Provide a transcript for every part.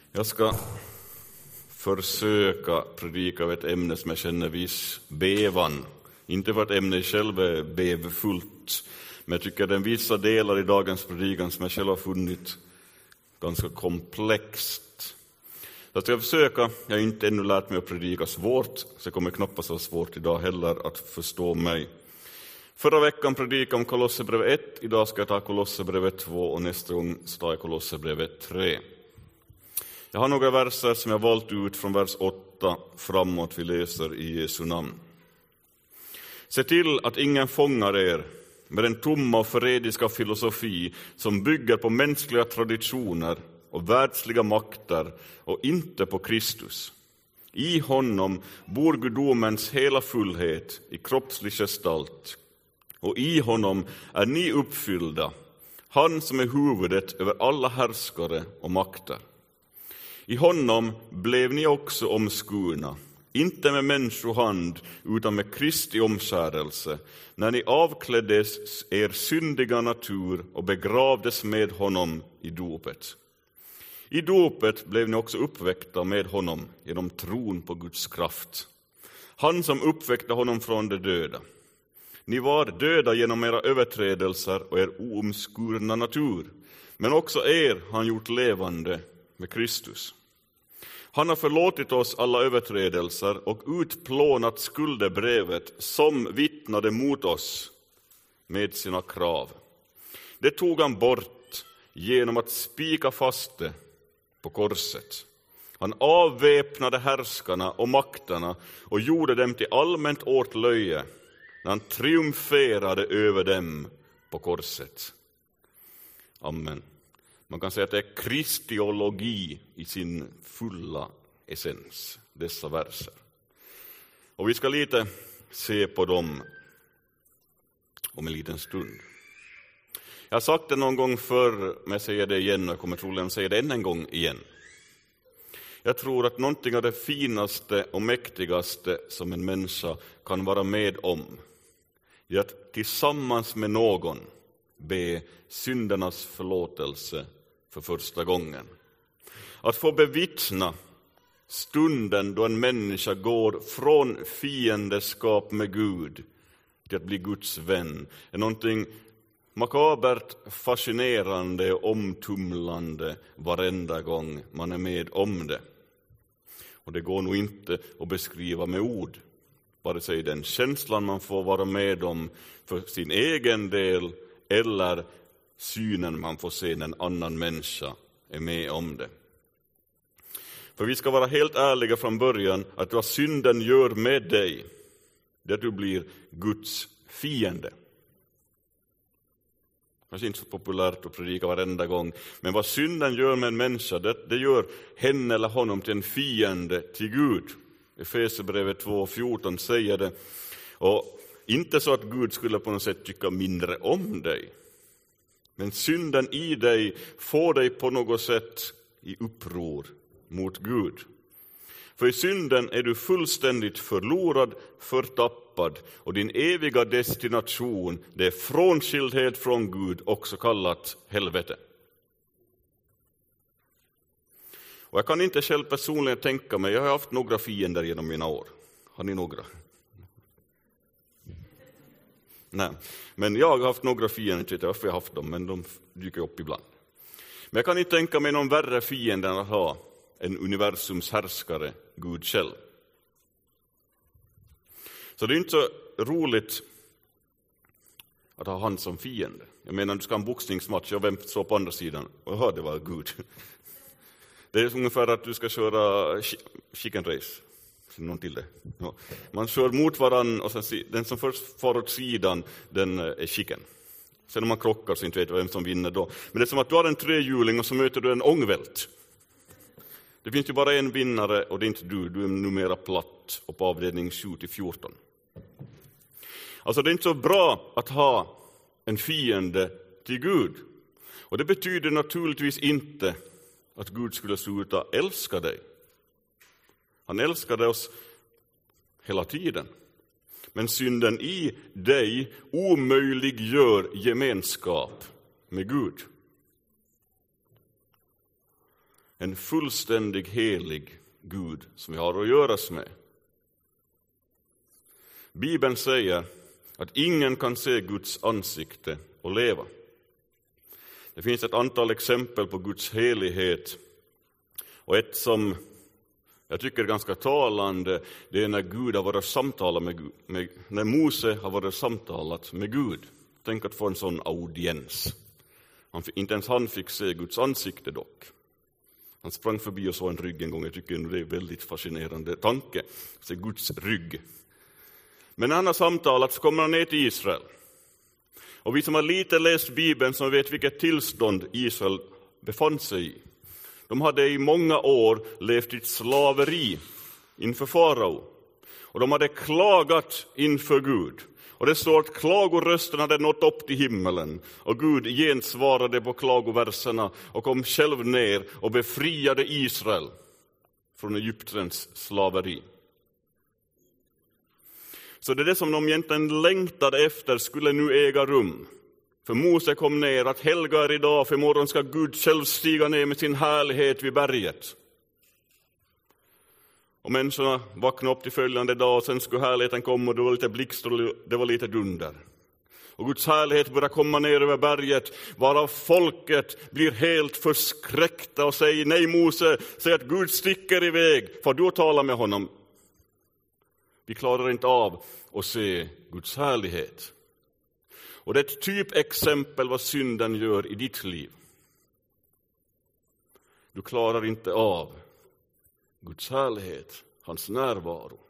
Jag ska försöka predika av ett ämne som jag känner viss bevan. Inte för att ämnet själv är bevfullt, men jag tycker att det är vissa delar i dagens predikan som jag själv har funnit ganska komplext. Så jag försöka, jag har inte ännu lärt mig att predika svårt, så det kommer knappast vara svårt idag heller att förstå mig. Förra veckan predikade om Kolosserbrevet 1, idag ska jag ta Kolosserbrevet 2 och nästa gång tar jag Kolosserbrevet 3. Jag har några verser som jag valt ut från vers 8 framåt, vi läser i Jesu namn. Se till att ingen fångar er med den tomma och förrädiska filosofi som bygger på mänskliga traditioner och världsliga makter och inte på Kristus. I honom bor gudomens hela fullhet i kroppslig gestalt, och i honom är ni uppfyllda, han som är huvudet över alla härskare och makter. I honom blev ni också omskurna, inte med människohand utan med Kristi omskärelse, när ni avkläddes er syndiga natur och begravdes med honom i dopet. I dopet blev ni också uppväckta med honom genom tron på Guds kraft. Han som uppväckte honom från de döda. Ni var döda genom era överträdelser och er oomskurna natur, men också er har han gjort levande med Kristus. Han har förlåtit oss alla överträdelser och utplånat skuldebrevet som vittnade mot oss med sina krav. Det tog han bort genom att spika fast det på korset. Han avväpnade härskarna och makterna och gjorde dem till allmänt åtlöje när han triumferade över dem på korset. Amen. Man kan säga att det är kristiologi i sin fulla essens, dessa verser. Och vi ska lite se på dem om en liten stund. Jag har sagt det någon gång förr, men jag säger det igen och jag kommer troligen säga det än en gång igen. Jag tror att någonting av det finaste och mäktigaste som en människa kan vara med om är att tillsammans med någon be syndernas förlåtelse för första gången. Att få bevittna stunden då en människa går från fiendeskap med Gud till att bli Guds vän är någonting makabert, fascinerande och omtumlande varenda gång man är med om det. Och det går nog inte att beskriva med ord, vare sig den känslan man får vara med om för sin egen del eller synen man får se när en annan människa är med om det. För vi ska vara helt ärliga från början att vad synden gör med dig, det är att du blir Guds fiende. Kanske inte så populärt att predika varenda gång, men vad synden gör med en människa, det gör henne eller honom till en fiende till Gud. Efesierbrevet 2:14 säger det. Och inte så att Gud skulle på något sätt tycka mindre om dig. Men synden i dig får dig på något sätt i uppror mot Gud. För i synden är du fullständigt förlorad, förtappad, och din eviga destination, det är frånskildhet från Gud, också kallat helvete. Och jag kan inte själv personligen tänka mig, jag har haft några fiender genom mina år. Har ni några? Nej, men jag har haft några fiender, inte vet jag varför jag har haft dem, men de dyker upp ibland. Men jag kan inte tänka mig någon värre fiende än att ha en universums härskare, Gud själv. Så det är inte så roligt att ha han som fiende. Jag menar, du ska ha en boxningsmatch, jag vem står på andra sidan? Och det var Gud. Det är ungefär att du ska köra chicken race. Någon till det. Ja. Man kör mot varann och sen, den som först far åt sidan, den är chicken. Sen om man krockar så inte vet vem som vinner då. Men det är som att du har en trehjuling och så möter du en ångvält. Det finns ju bara en vinnare och det är inte du. Du är numera platt och på avdelning 7-14. Alltså det är inte så bra att ha en fiende till Gud. Och det betyder naturligtvis inte att Gud skulle sluta älska dig. Han älskade oss hela tiden. Men synden i dig omöjliggör gemenskap med Gud. en fullständig helig Gud som vi har att göras med. Bibeln säger att ingen kan se Guds ansikte och leva. Det finns ett antal exempel på Guds helighet, och ett som jag tycker är ganska talande, det är när Gud har varit samtalat när Mose har varit samtalat med Gud. Tänk att få en sån audiens. Inte ens han fick se Guds ansikte dock. Han sprang förbi och såg en rygg en gång. Jag tycker det är en väldigt fascinerande tanke. Se Guds rygg. Men när han har samtalat så kommer han ner till Israel. Och vi som har lite läst Bibeln som vet vilket tillstånd Israel befann sig i. De hade i många år levt i ett slaveri inför farao. Och de hade klagat inför Gud. Och det står att klagorösten hade nått upp till himmelen. Och Gud gensvarade på klagoverserna och kom själv ner och befriade Israel från Egyptens slaveri. Så det är det som de egentligen längtade efter skulle nu äga rum. För Mose kom ner att helga är idag, för imorgon ska Gud själv stiga ner med sin härlighet vid berget. Och människorna vaknade upp till följande dag, och sen skulle härligheten komma, och det var lite blixt och det var lite dunder. Och Guds härlighet börjar komma ner över berget, varav folket blir helt förskräckta och säger: nej Mose, säg att Gud sticker iväg, för du talar med honom. Vi klarar inte av att se Guds härlighet. Och det är ett typexempel vad synden gör i ditt liv. Du klarar inte av Guds härlighet, hans närvaro.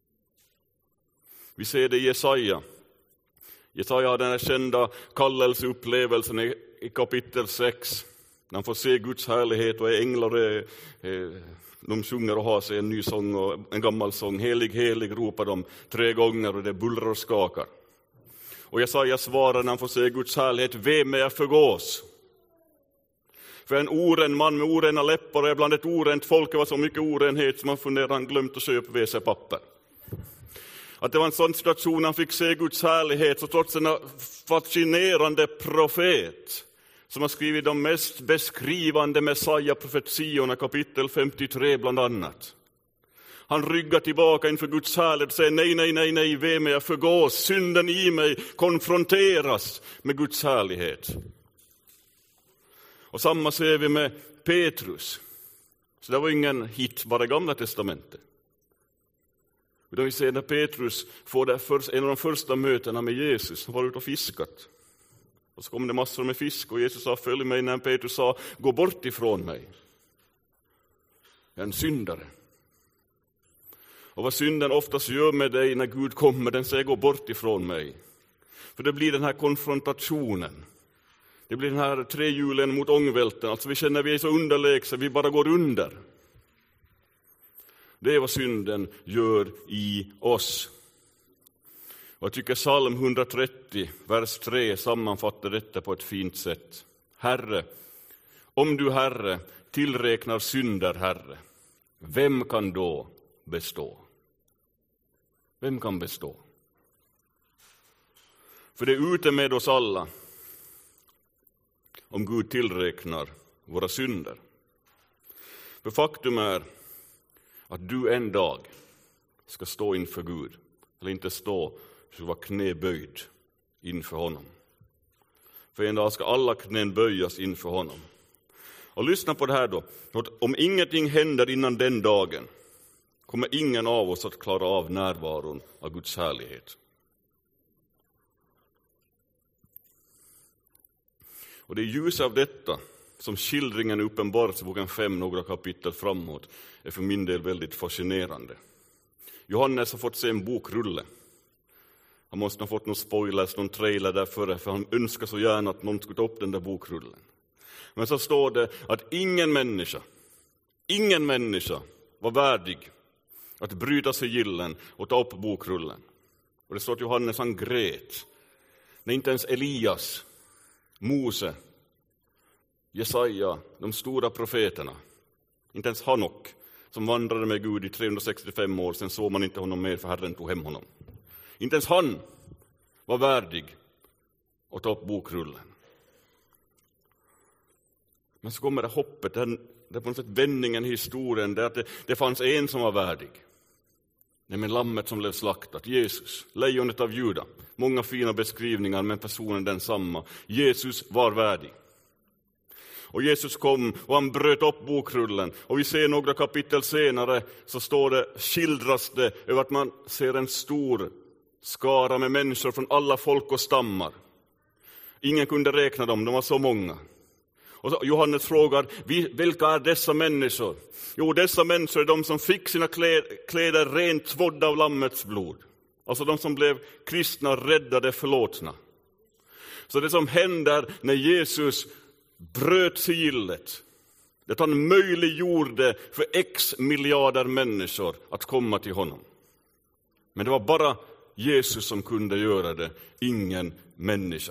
Vi ser det i Jesaja. Jesaja har den här kända kallelseupplevelsen i kapitel 6. När han får se Guds härlighet och är änglar. De sjunger och har sig en ny sång och en gammal sång. Helig, helig ropar de 3 gånger, och det bullrar och skakar. Och Jesaja svarar när han får se Guds härlighet: ve mig jag förgås. För en oren man med orena läppar är bland ett orent folk. Det var så mycket orenhet som man funderade han glömt att köpa WC-papper. Att det var en sån situation han fick se Guds härlighet, så trots en fascinerande profet som har skrivit de mest beskrivande Messiah-profetiorna, kapitel 53 bland annat. Han ryggar tillbaka inför Guds härlighet och säger: nej, nej, nej, nej, ve mig jag förgås. Synden i mig konfronteras med Guds härlighet. Och samma ser vi med Petrus. Så det var ingen hit bara i Gamla testamentet. Utan vi ser när Petrus får en av de första mötena med Jesus. Han var ute och fiskat. Och så kom det massor med fisk, och Jesus sa: följ mig. När Petrus sa: gå bort ifrån mig. Jag är en syndare. Och vad synden oftast gör med dig när Gud kommer, den säger: gå bort ifrån mig. För det blir den här konfrontationen. Det blir den här trehjulen mot ångvälten. Alltså vi känner att vi är så underlägsna, vi bara går under. Det är vad synden gör i oss. Och jag tycker psalm 130, vers 3 sammanfattar detta på ett fint sätt. Herre, om du, Herre, tillräknar synder, Herre, vem kan då bestå? Vem kan bestå? För det är ute med oss alla om Gud tillräknar våra synder. För faktum är att du en dag ska stå inför Gud. Eller inte stå, du ska vara knäböjd inför honom. För en dag ska alla knän böjas inför honom. Och lyssna på det här då. Om ingenting händer innan den dagen kommer ingen av oss att klara av närvaron av Guds härlighet. Och det är ljus av detta som skildringen Uppenbarelseboken 5 några kapitel framåt är för min del väldigt fascinerande. Johannes har fått se en bokrulle. Han måste ha fått någon spoilers, någon trailer där före, för han önskar så gärna att någon skulle ta upp den där bokrullen. Men så står det att ingen människa var värdig att bryta sig gillen och ta upp bokrullen. Och det står att Johannes han grät. När inte ens Elias, Mose, Jesaja, de stora profeterna, inte ens Hanok som vandrade med Gud i 365 år, sen såg man inte honom mer för Herren tog hem honom. Inte ens han var värdig att ta upp bokrullen. Men så kommer det hoppet, den det på något sätt vändningen i historien, det att det fanns en som var värdig. Nämligen lammet som blev slaktat, Jesus, lejonet av Juda. Många fina beskrivningar, men personen densamma. Jesus var värdig. Och Jesus kom och han bröt upp bokrullen. Och vi ser några kapitel senare så skildras det över att man ser en stor skara med människor från alla folk och stammar. Ingen kunde räkna dem, de var så många. Och så Johannes frågar, vilka är dessa människor? Jo, dessa människor är de som fick sina kläder rent tvådda av lammets blod. Alltså de som blev kristna, räddade, förlåtna. Så det som händer när Jesus bröt sigillet, det att han möjliggjorde för x miljarder människor att komma till honom. Men det var bara Jesus som kunde göra det, ingen människa.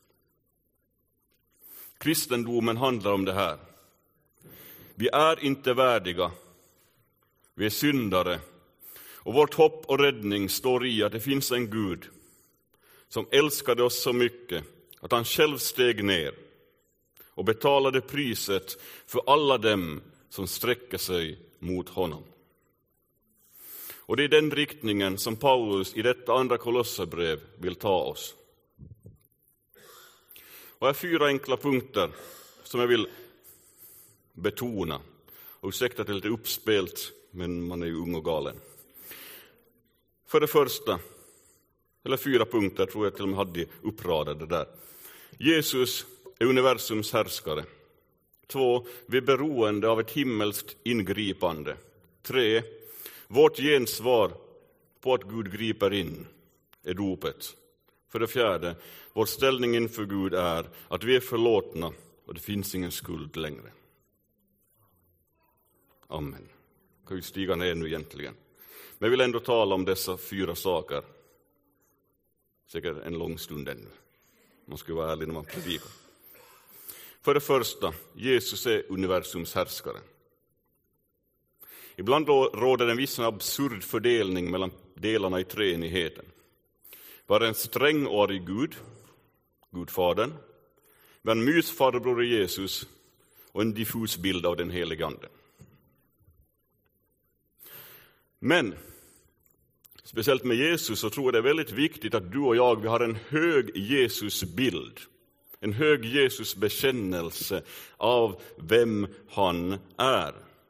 Kristendomen handlar om det här. Vi är inte värdiga, vi är syndare. Och vårt hopp och räddning står i att det finns en Gud som älskade oss så mycket att han själv steg ner och betalade priset för alla dem som sträcker sig mot honom. Och det är den riktningen som Paulus i detta andra Kolosserbrev vill ta oss. Och här är 4 enkla punkter som jag vill betona. Och ursäkta att det är lite uppspelt, men man är ju ung och galen. För det första, eller 4 punkter tror jag till och med hade uppradade där. Jesus är universums härskare. 2, vi är beroende av ett himmelskt ingripande. 3, vårt gensvar på att Gud griper in är dopet. För det 4, vår ställning inför Gud är att vi är förlåtna och det finns ingen skuld längre. Amen. Jag kan ju stiga ner nu egentligen. Men jag vill ändå tala om dessa 4 saker. Säkert en lång stund ännu. Man ska vara ärlig när man predikar. För det första, Jesus är universums härskare. Ibland råder en viss absurd fördelning mellan delarna i treenigheten. Var en sträng och arg Gud, Gudfadern, var en mysfarbror i Jesus och en diffus bild av den helige Ande. Men speciellt med Jesus så tror jag det är väldigt viktigt att du och jag, vi har en hög Jesusbild. En hög Jesus bekännelse av vem han är.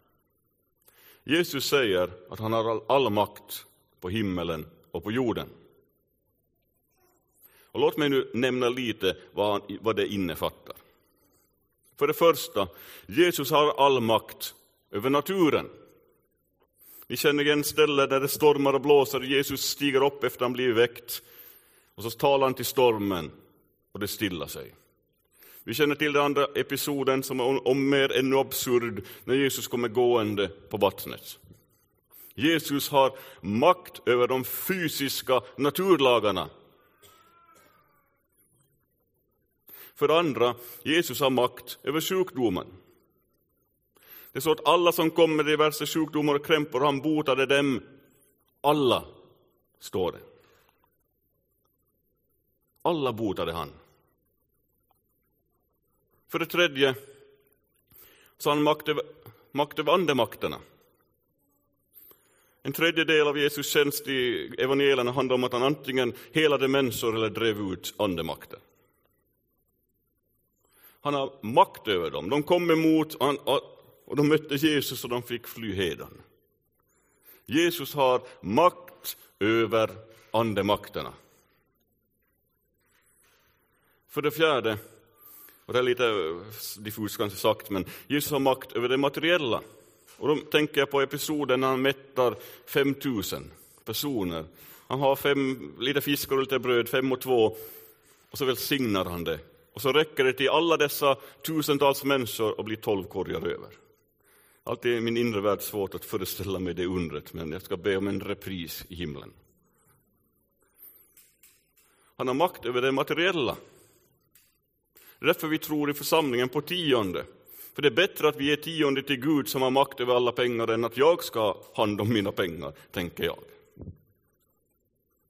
Jesus säger att han har all makt på himmelen och på jorden. Och låt mig nu nämna lite vad det innefattar. För det första, Jesus har all makt över naturen. Vi känner igen ställen där det stormar och blåser. Jesus stiger upp efter att han blivit väckt. Och så talar han till stormen och det stillar sig. Vi känner till den andra episoden som är om mer ännu absurd när Jesus kommer gående på vattnet. Jesus har makt över de fysiska naturlagarna. För det andra, Jesus har makt över sjukdomen. Det är så att alla som kommer med diverse sjukdomar och krämpor, han botade dem. Alla, står det. Alla botade han. För det tredje, så har han makt över andemakterna. En tredjedel av Jesus tjänst i evangelierna handlar om att han antingen helade människor eller drev ut andemakter. Han har makt över dem. De kom emot och de mötte Jesus och de fick fly hedan. Jesus har makt över andemakterna. För det fjärde, och det är lite diffust kanske sagt, men Jesus har makt över det materiella. Och då tänker jag på episoden när han mättar 5000 personer. Han har 5 lite fiskar och lite bröd, 5 och 2, och så välsignar han det. Och så räcker det till alla dessa tusentals människor och blir 12 korgar över. Alltid är min inre värld svårt att föreställa mig det undret, men jag ska be om en repris i himlen. Han har makt över det materiella. Det är därför vi tror i församlingen på 10:e. För det är bättre att vi ger 10:e till Gud som har makt över alla pengar än att jag ska ha hand om mina pengar, tänker jag.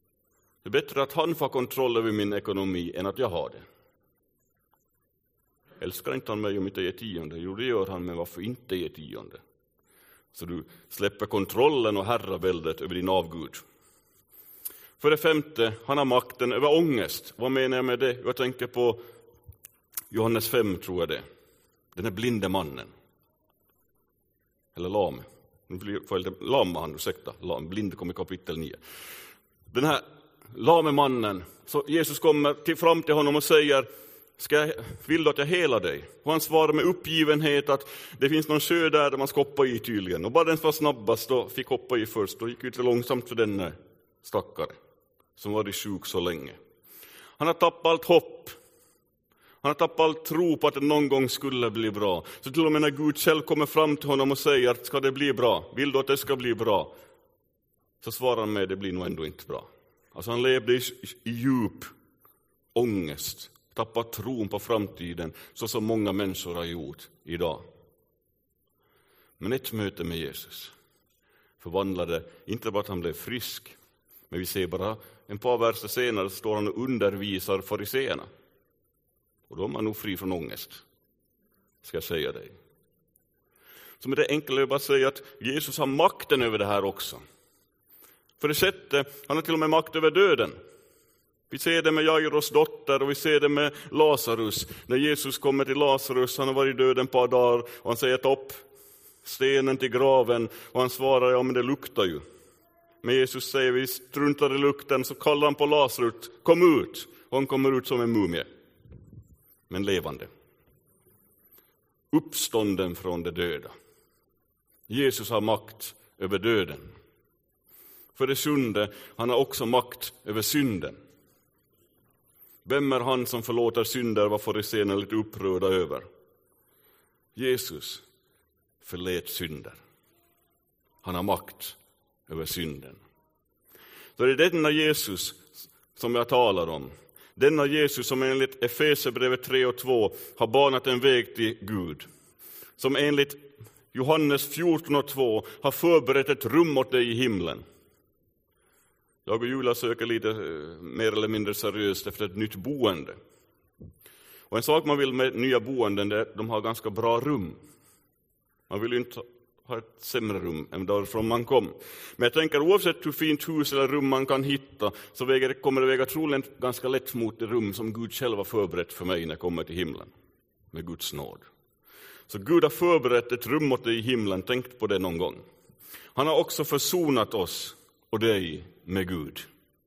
Det är bättre att han får kontroll över min ekonomi än att jag har det. Älskar inte han mig om inte ger tionde? Jo, det gör han, men varför inte ge tionde? Så du släpper kontrollen och herraväldet över din avgud. För det femte, han har makten över ångest. Vad menar jag med det? Jag tänker på Johannes 5, tror jag det. Den är blinde mannen. Eller lam. Lam han, ursäkta. Blind kommer i kapitel 9. Den här lame mannen, så Jesus kommer fram till honom och säger: vill du att jag helar dig? Och han svarar med uppgivenhet att det finns någon sjö där man ska hoppa i tydligen. Och bara den som var snabbast då fick hoppa i först. Och gick ut långsamt för den stackare som varit sjuk så länge. Han har tappat allt hopp. Han har tappat allt tro på att det någon gång skulle bli bra. Så till och med när Gud själv kommer fram till honom och säger: ska det bli bra? Vill du att det ska bli bra? Så svarar han med: det blir nog ändå inte bra. Alltså han levde i djup ångest. Tappat tron på framtiden, så som många människor har gjort idag. Men ett möte med Jesus förvandlade inte bara att han blev frisk, men vi ser bara en par verser senare står han och undervisar fariseerna. Och då är man nog fri från ångest, ska jag säga dig. Så med det enkla är bara att säga att Jesus har makten över det här också. För det sjätte, han har till och med makt över döden. Vi ser det med Jairus dotter och vi ser det med Lazarus. När Jesus kommer till Lazarus, han har varit död ett par dagar och han säger: ta upp stenen till graven. Och han svarar: ja, men det luktar ju. Men Jesus säger: vi struntar i lukten. Så kallar han på Lazarus: kom ut. Och han kommer ut som en mumie, men levande. Uppstånden från de döda. Jesus har makt över döden. För det sjunde, han har också makt över synden. Vem är han som förlåter synder, var fariséerna lite upprörda över? Jesus förlät synder. Han har makt över synden. Så det är denna Jesus som jag talar om. Denna Jesus som enligt Efesierbrevet 3:2 har banat en väg till Gud. Som enligt Johannes 14:2 har förberett ett rum åt dig i himlen. Jag och Julia söker lite mer eller mindre seriöst efter ett nytt boende. Och en sak man vill med nya boenden är att de har ganska bra rum. Man vill ju inte ha ett sämre rum än därifrån man kom. Men jag tänker oavsett hur fint hus eller rum man kan hitta så kommer det väga troligen ganska lätt mot det rum som Gud själv har förberett för mig när jag kommer till himlen. Med Guds nåd. Så Gud har förberett ett rum åt dig i himlen. Tänk på det någon gång. Han har också försonat oss och dig med Gud.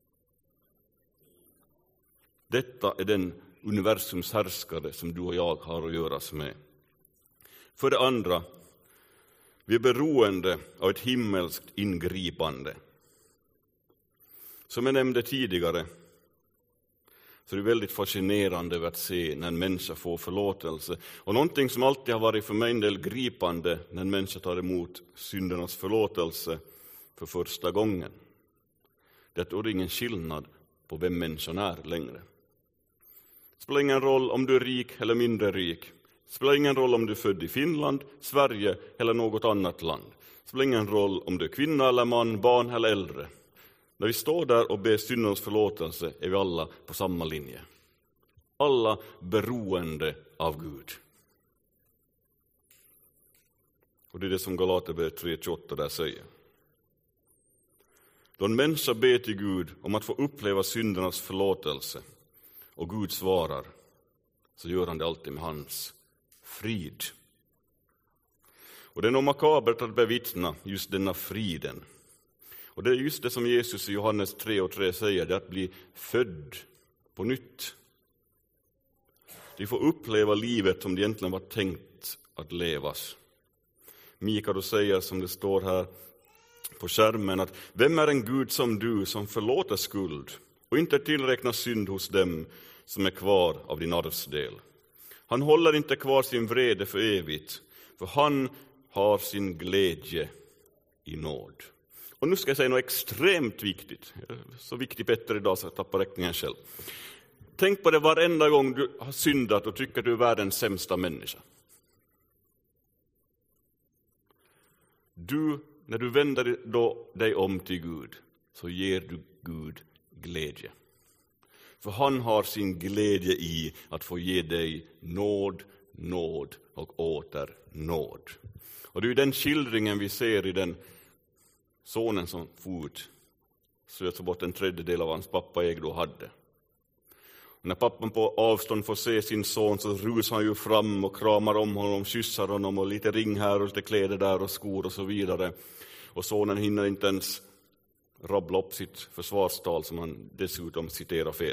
Detta är den universums härskare som du och jag har att göra med. För det andra, vi är beroende av ett himmelskt ingripande. Som jag nämnde tidigare så är det väldigt fascinerande att se när en människa får förlåtelse. Och någonting som alltid har varit för mig en del gripande när en människa tar emot syndernas förlåtelse för första gången. Det är ingen skillnad på vem människan är längre. Det spelar ingen roll om du är rik eller mindre rik. Det spelar ingen roll om du är född i Finland, Sverige eller något annat land. Det spelar ingen roll om du är kvinna eller man, barn eller äldre. När vi står där och ber syndernas förlåtelse är vi alla på samma linje. Alla beroende av Gud. Och det är det som Galaterbrevet 3:28 där säger. Då en människa ber till Gud om att få uppleva syndernas förlåtelse och Gud svarar, så gör han det alltid med hans frid. Och det är nog makabert att bevittna just denna friden. Och det är just det som Jesus i Johannes 3:3 säger, det är att bli född på nytt. De får uppleva livet som det egentligen var tänkt att levas. Mika då säger, som det står här på skärmen, att vem är en Gud som du som förlåter skuld och inte tillräknar synd hos dem som är kvar av din arvsdel. Han håller inte kvar sin vrede för evigt, för han har sin glädje i nåd. Och nu ska jag säga något extremt viktigt. Så viktigt Petter idag så jag tappar räkningen själv. Tänk på det varenda gång du har syndat och tycker att du är världens sämsta människa. När du vänder dig om till Gud så ger du Gud glädje. För han har sin glädje i att få ge dig nåd, nåd och åter nåd. Och det är ju den skildringen vi ser i den sonen som slöt bort en tredjedel av hans pappa ägde och hade. Och när pappan på avstånd får se sin son så rusar han ju fram och kramar om honom, kyssar honom och lite ring här och lite kläder där och skor och så vidare. Och sonen hinner inte ens rabbla upp sitt försvarstal som han dessutom citerar fel.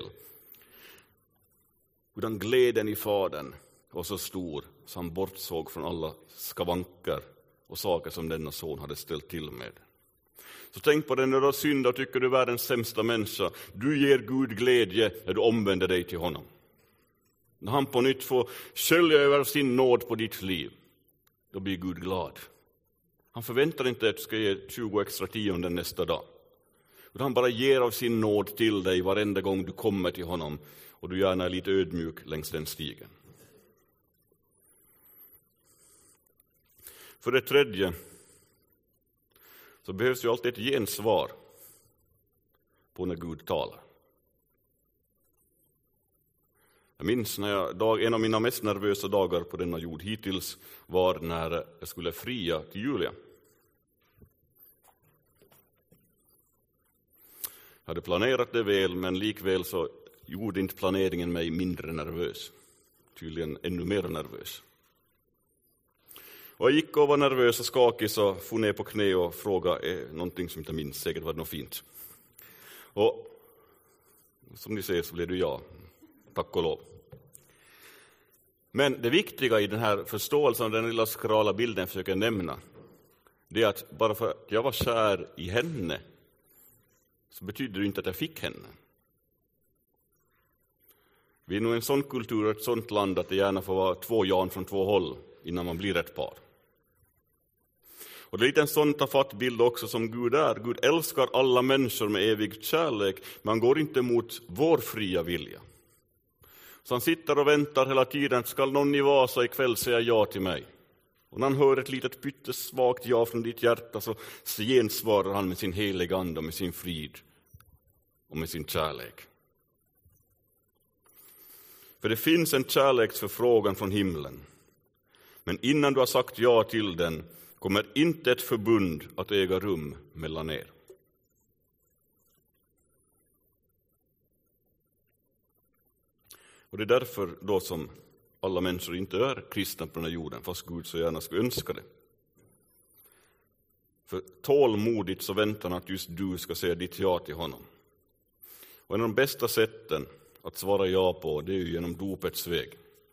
Utan glädjen i fadern var så stor så han bortsåg från alla skavanker och saker som denna son hade ställt till med. Så tänk på det när du har synd och tycker du är världens sämsta människa. Du ger Gud glädje när du omvänder dig till honom. När han på nytt får skölja över sin nåd på ditt liv, då blir Gud glad. Han förväntar inte att du ska ge 20 extra tionde nästa dag. Utan han bara ger av sin nåd till dig varenda gång du kommer till honom. Och du gärna är lite ödmjuk längs den stigen. För det tredje så behövs ju alltid ett gensvar på när Gud talar. Jag minns när en av mina mest nervösa dagar på denna jord hittills var när jag skulle fria till Julia. Jag hade planerat det väl, men likväl så gjorde inte planeringen mig mindre nervös. Tydligen ännu mer nervös. Och jag gick och var nervös och skakig så får ner på knä och frågade någonting som inte minns. Säkert var det något fint. Och som ni ser så blev det ja. Tack och lov. Men det viktiga i den här förståelsen av den lilla skrala bilden jag försöker nämna, det är att bara för att jag var kär i henne så betyder det inte att jag fick henne. Vi är nog en sån kultur och ett sånt land att det gärna får vara 2 Jan från 2 håll innan man blir ett par. Och det är lite en sån tafatt bild också som Gud är. Gud älskar alla människor med evig kärlek, men han går inte mot vår fria vilja. Så han sitter och väntar hela tiden, ska någon i Vasa ikväll säga ja till mig? Och när han hör ett litet pyttesvagt ja från ditt hjärta så gensvarar han med sin heliga ande och med sin frid och med sin kärlek. För det finns en kärleksförfrågan från himlen. Men innan du har sagt ja till den kommer inte ett förbund att äga rum mellan er. Och det är därför då som alla människor inte är kristna på den här jorden, fast Gud så gärna skulle önska det. För tålmodigt så väntar han att just du ska säga ditt ja till honom. Och en av de bästa sätten att svara ja på, det är ju genom dopets väg.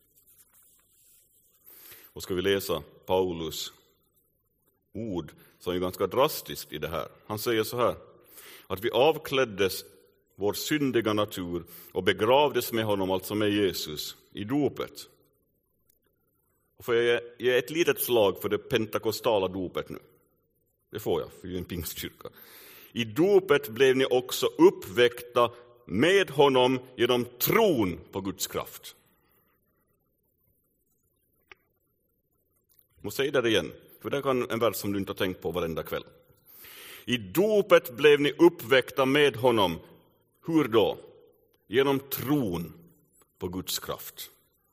Och ska vi läsa Paulus ord så är ju ganska drastiskt i det här. Han säger så här, att vi avkläddes vår syndiga natur och begravdes med honom, alltså med Jesus, i dopet. Och får jag ge ett litet slag för det pentakostala dopet nu? Det får jag, för jag är en pingstkyrka. I dopet blev ni också uppväckta med honom genom tron på Guds kraft. Jag måste säga det igen, för det kan en vers som du inte har tänkt på varenda kväll. I dopet blev ni uppväckta med honom. Hur då? Genom tron på Guds kraft.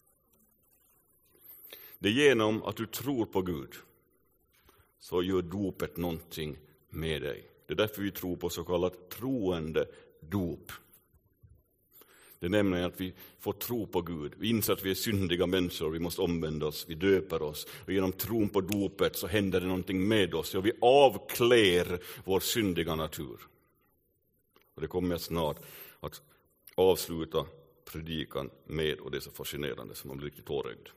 Det är genom att du tror på Gud så gör dopet någonting med dig. Det är därför vi tror på så kallat troende dop. Det är nämligen att vi får tro på Gud. Vi inser att vi är syndiga människor, vi måste omvända oss, vi döper oss. Och genom tron på dopet så händer det någonting med oss. Och vi avklär vår syndiga natur. Och det kommer jag snart att avsluta predikan med, och det är så fascinerande som man blir riktigt tårögd.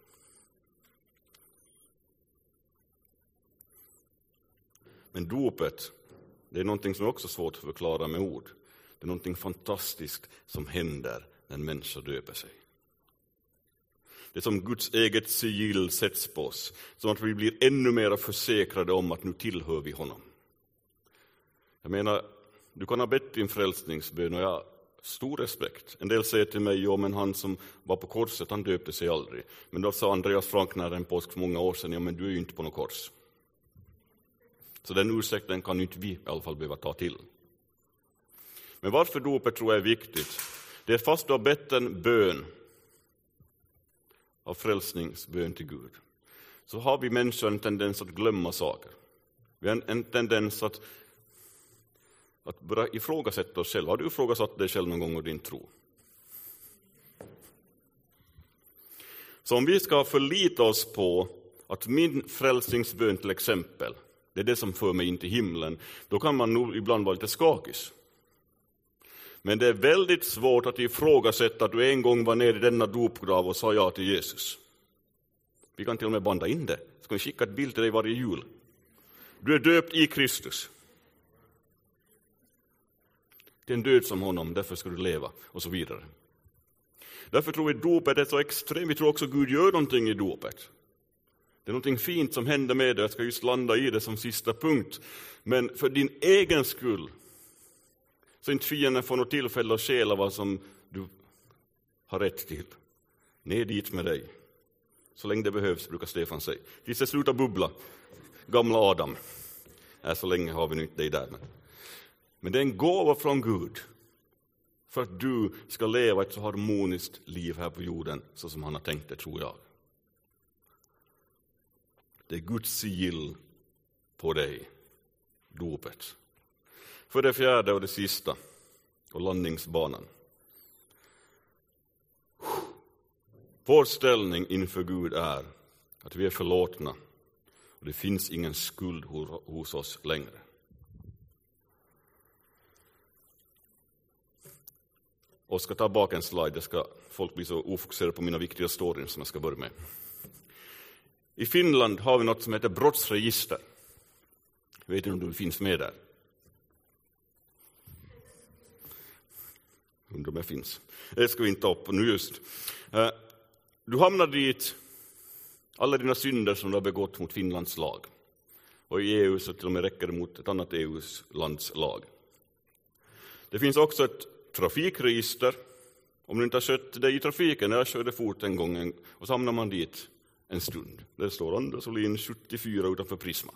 Men dopet, det är någonting som är också svårt att förklara med ord. Det är någonting fantastiskt som händer när en människa döper sig. Det är som Guds eget sigill sätts på oss. Som att vi blir ännu mer försäkrade om att nu tillhör vi honom. Jag menar, du kan ha bett din frälsningsbön och jag har stor respekt. En del säger till mig, ja men han som var på korset, han döpte sig aldrig. Men då sa Andreas Frankner en påsk för många år sedan, ja men du är ju inte på något kors. Så den ursäkten kan ju inte vi i alla fall behöva ta till. Men varför dopet tror jag är viktigt? Det är fast du har bett en bön av frälsningsbön till Gud, så har vi människor en tendens att glömma saker. Vi har en tendens att börja ifrågasätta oss själva. Har du ifrågasatt dig själv någon gång och din tro? Så om vi ska förlita oss på att min frälsningsbön till exempel, det är det som för mig in till himlen, då kan man nog ibland vara lite skakis. Men det är väldigt svårt att ifrågasätta att du en gång var nere i denna dopgrav och sa ja till Jesus. Vi kan till och med banda in det. Ska vi skicka ett bild till dig varje jul? Du är döpt i Kristus. Det är en död som honom, därför ska du leva, och så vidare. Därför tror vi dopet är så extremt. Vi tror också Gud gör någonting i dopet. Det är någonting fint som händer med det. Jag ska just landa i det som sista punkt. Men för din egen skull, så inte fienden får något tillfälle att stjäla vad som du har rätt till. Ner dit med dig. Så länge det behövs, brukar Stefan säga. Tills det slutar bubbla. Gamla Adam. Så länge har vi nu inte dig där. Men det är en gåva från Gud. För att du ska leva ett så harmoniskt liv här på jorden, så som han har tänkt det, tror jag. Det är Guds sigill på dig, dopet. För det fjärde och det sista, och landningsbanan. Vår ställning inför Gud är att vi är förlåtna, och det finns ingen skuld hos oss längre. Och ska ta bak en slide, folk blir så ofokuserade på mina viktiga stories som jag ska börja med. I Finland har vi något som heter brottsregister. Jag vet inte om det finns med där. Undrar om det finns. Det ska vi inte ta upp nu just. Du hamnar dit alla dina synder som du har begått mot Finlands lag. Och i EU så till och med räcker det mot ett annat EU-lands lag. Det finns också ett trafikregister. Om du inte har kört dig i trafiken, jag körde fort en gång och så hamnar man dit en stund. Där står Anders Olin 74 utanför Prisma.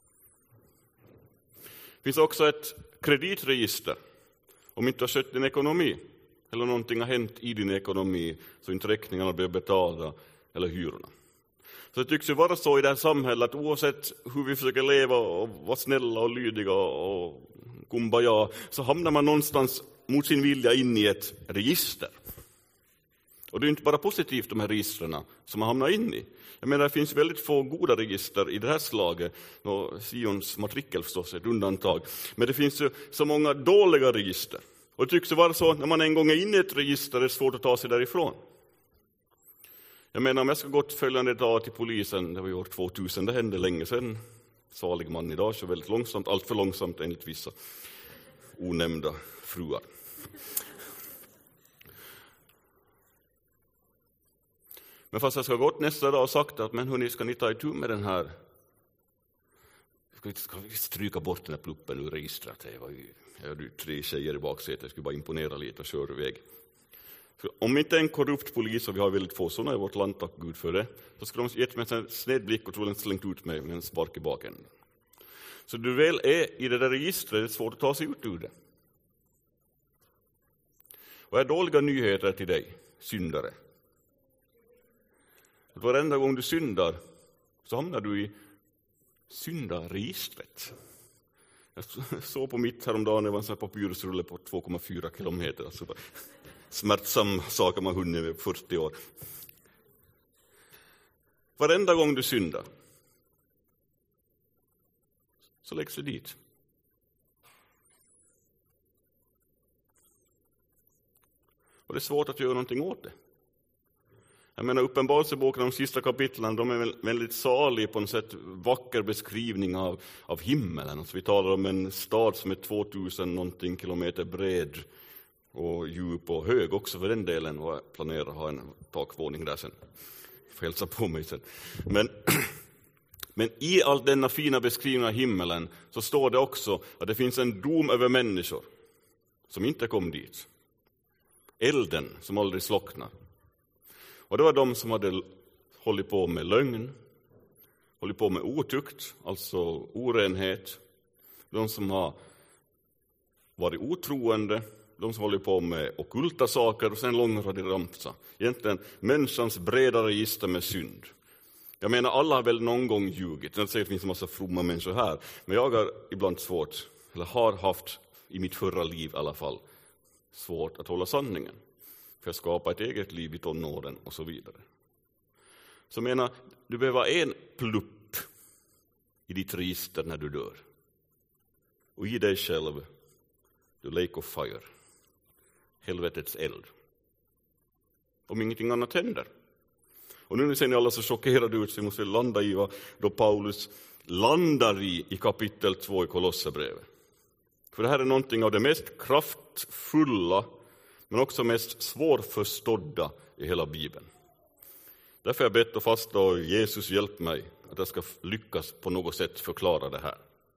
Det finns också ett kreditregister. Om inte har skött din ekonomi eller någonting har hänt i din ekonomi så inte räkningarna blir betalda eller hyrorna. Så det tycks ju vara så i det här samhället att oavsett hur vi försöker leva och vara snälla och lydiga och kumbaya, så hamnar man någonstans mot sin vilja in i ett register. Och det är inte bara positivt de här registren som man hamnar in i. Jag menar, det finns väldigt få goda register i det här slaget. Och Sions matrikel förstås är ett undantag. Men det finns ju så många dåliga register. Och det tycks vara så när man en gång är inne i ett register är det svårt att ta sig därifrån. Jag menar, om jag ska gått följande dag till polisen, det var ju år 2000, det hände länge sedan. Salig man idag kör väldigt långsamt, allt för långsamt enligt vissa onämnda fruar. Men fast jag ska gått nästa dag och sagt att men hörni, ska ni ta itu med den här, ska vi stryka bort den här pluppen ur registret. Jag hade 3 tjejer i baksätet, jag skulle bara imponera lite och köra iväg. För om inte en korrupt polis, och vi har väldigt få sådana i vårt land, tack Gud för det, så skulle de gett mig en sned blick och troligen slängt ut mig med en spark i baken. Så du väl är i det där registret, det är svårt att ta sig ut ur det. Och är dåliga nyheter till dig, syndare. Att varenda gång du syndar så hamnar du i syndaregistret. Jag såg på mitt häromdagen, det var en sån här papyrusrulle på 2,4 kilometer. Alltså smärtsam saker man hunnit med 40 år. Varenda gång du syndar så läggs du dit. Och det är svårt att göra någonting åt det. Jag menar, Uppenbarelseboken, de sista kapitlen, de är väldigt saliga på något sätt, vacker beskrivning av himmelen. Så vi talar om en stad som är 2000 någonting kilometer bred och djup och hög också för den delen. Och jag planerar att ha en takvåning där sen. Får hälsa på mig sen. Men i all denna fina beskrivning av himmelen så står det också att det finns en dom över människor som inte kom dit. Elden som aldrig slocknar. Och det var de som hade hållit på med lögn, hållit på med otukt, alltså orenhet. De som har varit otroende de som håller på med ockulta saker och sen en lång rad ramsa. Egentligen människans breda register med synd. Jag menar, alla har väl någon gång ljugit. Jag säger att det finns en massa fromma människor här. Men jag har ibland svårt, eller har haft i mitt förra liv i alla fall, svårt att hålla sanningen. För att skapa ett eget liv i tonåren och så vidare. Så jag menar, du behöver en plupp i ditt register när du dör. Och i dig själv, du lake of fire. Helvetets eld. Om ingenting annat händer. Och nu ser ni alla så chockerade ut så vi måste landa i vad då Paulus landar i kapitel 2 i Kolosserbrevet. För det här är någonting av det mest kraftfulla men också mest svårförstådda i hela Bibeln. Därför har jag bett och fasta och Jesus hjälp mig att jag ska lyckas på något sätt förklara det här.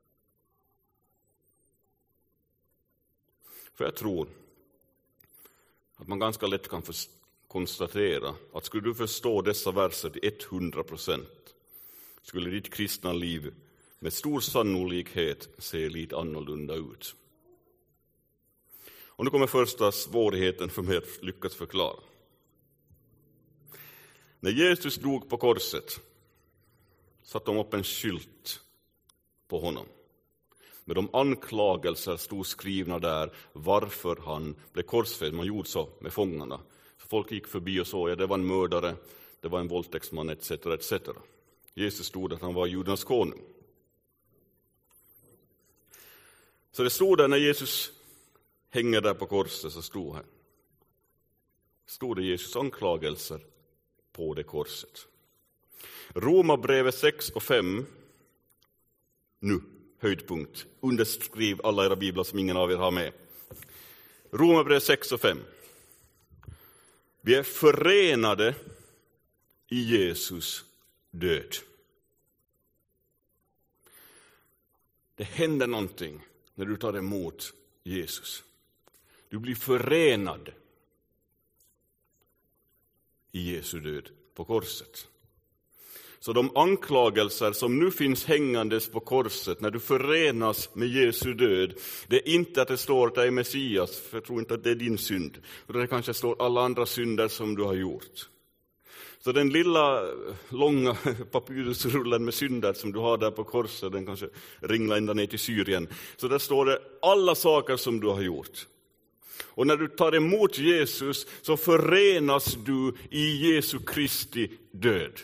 För jag tror att man ganska lätt kan konstatera att skulle du förstå dessa verser till 100% skulle ditt kristna liv med stor sannolikhet se lite annorlunda ut. Och nu kommer första svårigheten för mig att lyckas förklara. När Jesus dog på korset satte de upp en skylt på honom. Med de anklagelser stod skrivna där varför han blev korsfäst. Man gjorde så med fångarna. Så folk gick förbi och såg, ja, det var en mördare, det var en våldtäktsman etc. etc. Jesus stod att han var judarnas konung. Så det stod där när Jesus hänger där på korset, så stod det Jesus anklagelser på det korset. Romarbrevet 6 och 5, nu, höjdpunkt. Underskriv alla era biblar som ingen av er har med. Romarbrevet 6 och 5. Vi är förenade i Jesus död. Det händer någonting när du tar emot Jesus. Du blir förenad i Jesu död på korset. Så de anklagelser som nu finns hängandes på korset när du förenas med Jesu död, det är inte att det står att det är Messias, för jag tror inte att det är din synd. Och det kanske står alla andra synder som du har gjort. Så den lilla långa papyrusrullen med synder som du har där på korset, den kanske ringlar ända ner till Syrien. Så där står det alla saker som du har gjort. Och när du tar emot Jesus så förenas du i Jesu Kristi död.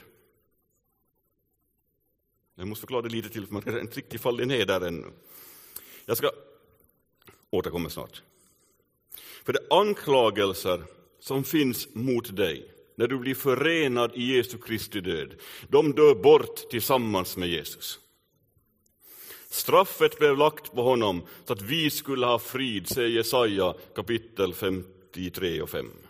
Jag måste förklara det lite till för man är inte riktigt fallit ner där ännu. Jag ska återkomma snart. För det anklagelser som finns mot dig när du blir förenad i Jesu Kristi död, de dör bort tillsammans med Jesus. Straffet blev lagt på honom så att vi skulle ha frid, säger Jesaja kapitel 53 och 5.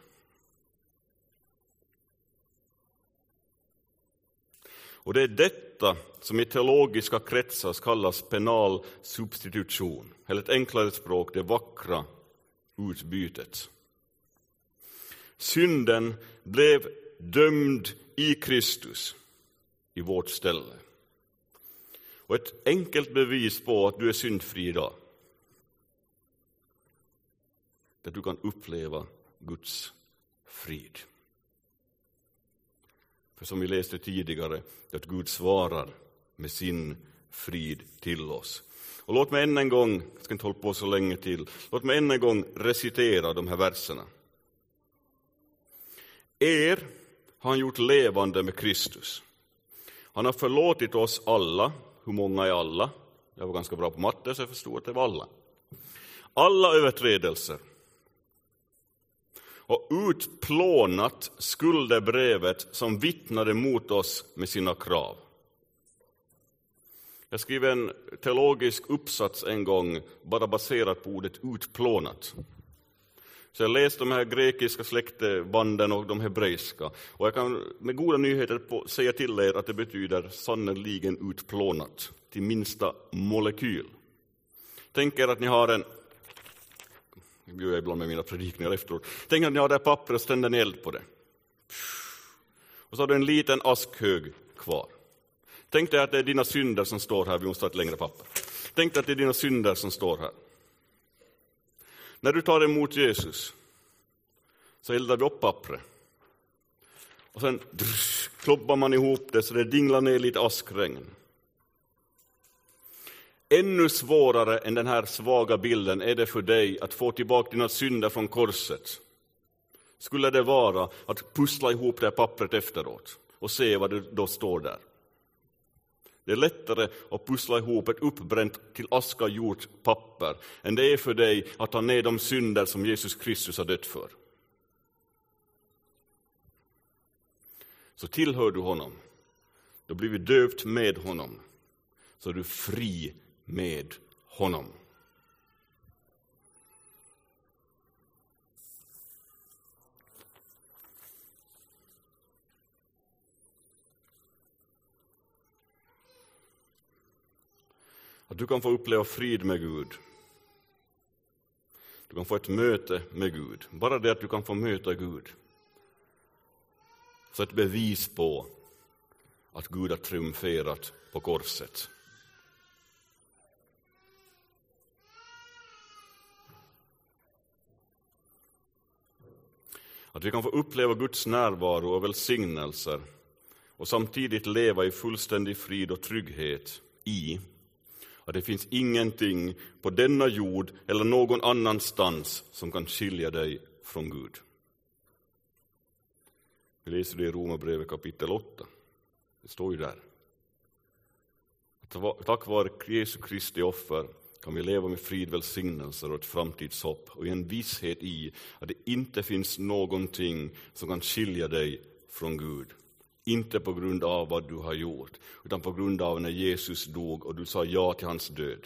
Och det är detta som i teologiska kretsar kallas penal substitution. Eller ett enklare språk, det vackra utbytet. Synden blev dömd i Kristus i vårt ställe. Och ett enkelt bevis på att du är syndfri idag, att du kan uppleva Guds frid. För som vi läste tidigare, att Gud svarar med sin frid till oss. Och låt mig än en gång, jag ska inte hålla på så länge till, låt mig än en gång recitera de här verserna. Er har han gjort levande med Kristus. Han har förlåtit oss alla. Hur många är alla? Jag var ganska bra på matte så jag förstod att det var alla. Alla överträdelser. Och utplånat skuldebrevet som vittnade mot oss med sina krav. Jag skrev en teologisk uppsats en gång bara baserat på ordet utplånat. Så jag läste de här grekiska släktbanden och de hebreiska. Och jag kan med goda nyheter säga till er att det betyder sannoliken utplånat till minsta molekyl. Tänk er att ni har en... Jag gör ibland med mina predikningar efteråt. Tänk att ni har det här pappret och tänder ni eld på det. Och så har du en liten askhög kvar. Tänk dig att det är dina synder som står här. Vi måste ha ett längre papper. Tänk dig att det är dina synder som står här. När du tar emot Jesus så eldar vi upp pappret. Och sen klobbar man ihop det så det dinglar ner lite askregn. Ännu svårare än den här svaga bilden är det för dig att få tillbaka dina synder från korset. Skulle det vara att pussla ihop det här pappret efteråt och se vad det då står där. Det är lättare att pussla ihop ett uppbränt till aska gjort papper än det är för dig att ta ner de synder som Jesus Kristus har dött för. Så tillhör du honom, då blir vi döpt med honom, så är du fri med honom. Att du kan få uppleva frid med Gud. Du kan få ett möte med Gud. Bara det att du kan få möta Gud. Så ett bevis på att Gud har triumferat på korset. Att vi kan få uppleva Guds närvaro och välsignelser och samtidigt leva i fullständig frid och trygghet i att det finns ingenting på denna jord eller någon annanstans som kan skilja dig från Gud. Vi läser det i Romarbrevet kapitel 8. Det står ju där. Tack vare Jesu Kristi offer kan vi leva med frid, välsignelser och ett framtidshopp och i en visshet i att det inte finns någonting som kan skilja dig från Gud. Inte på grund av vad du har gjort, utan på grund av när Jesus dog och du sa ja till hans död.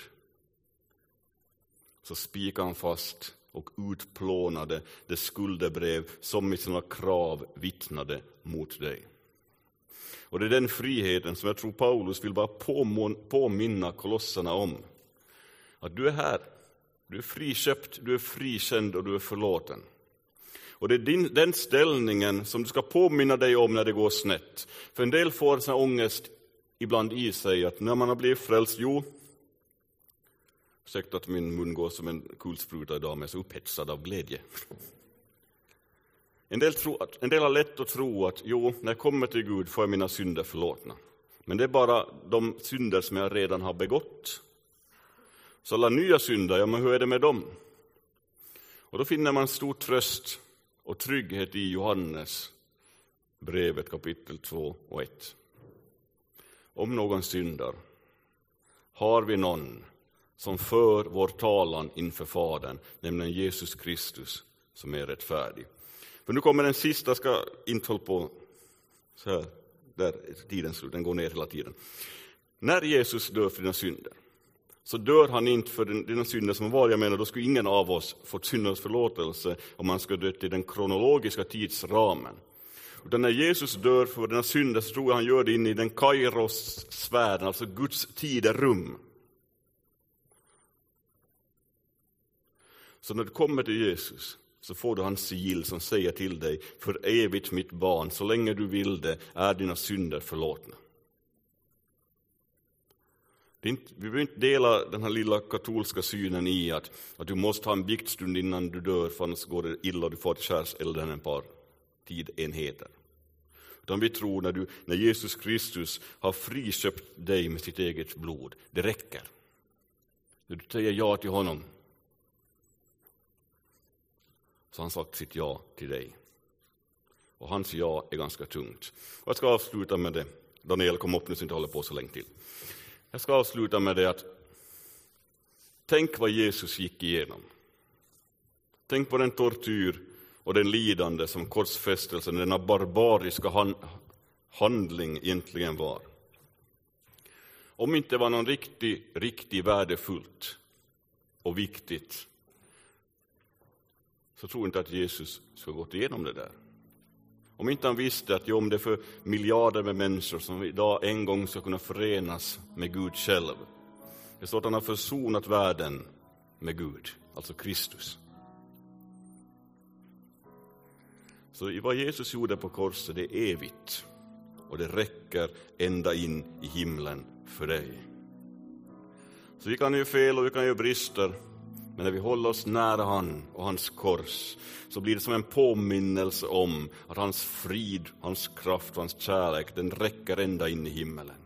Så spikade han fast och utplånade det skuldebrev som i sina krav vittnade mot dig. Och det är den friheten som jag tror Paulus vill bara påminna kolosserna om. Att du är här, du är friköpt, du är frikänd och du är förlåten. Och det är den ställningen som du ska påminna dig om när det går snett. För en del får sån ångest ibland i sig att när man har blivit frälst, ursäkta att min mun går som en kulspruta idag, men jag är så upphetsad av glädje. En del har lätt att tro att när jag kommer till Gud får jag mina synder förlåtna. Men det är bara de synder som jag redan har begått. Så alla nya synder, men hur är det med dem? Och då finner man stor tröst och trygghet i Johannes brevet kapitel 2 och 1. Om någon syndar har vi någon som för vår talan inför Fadern, nämligen Jesus Kristus som är rättfärdig. För nu kommer den sista, ska inte hålla på så här, där är tiden slut, den går ner hela tiden. När Jesus dör för dina synder, så dör han inte för dina synder som var. Jag menar, då skulle ingen av oss fått syndens förlåtelse om man skulle dö till den kronologiska tidsramen. Utan när Jesus dör för dina synder så tror jag han gör det in i den kairos-sfären, alltså Guds tiderum. Så när du kommer till Jesus så får du hans sigill som säger till dig: för evigt mitt barn, så länge du vill det är dina synder förlåtna. Vi behöver inte dela den här lilla katolska synen i att du måste ha en biktstund innan du dör, för annars går det illa och du får till skärselden ett par tidenheter. Utan vi tror när Jesus Kristus har friköpt dig med sitt eget blod, det räcker. När du säger ja till honom, så har han sagt sitt ja till dig. Och hans ja är ganska tungt. Och jag ska avsluta med det. Daniel kom upp nu så inte håller på så länge till. Jag ska avsluta med det att tänk vad Jesus gick igenom. Tänk på den tortyr och den lidande som korsfästelsen, denna barbariska handling egentligen var. Om inte var någon riktigt värdefullt och viktigt, så tror jag inte att Jesus ska gått igenom det där. Om inte han visste att om det är för miljarder med människor som idag en gång ska kunna förenas med Gud själv. Det står att han har försonat världen med Gud, alltså Kristus. Så vad Jesus gjorde på korset, det är evigt. Och det räcker ända in i himlen för dig. Så vi kan ju fel och vi kan ju brister. Men när vi håller oss nära han och hans kors så blir det som en påminnelse om att hans frid, hans kraft och hans kärlek, den räcker ända in i himmelen.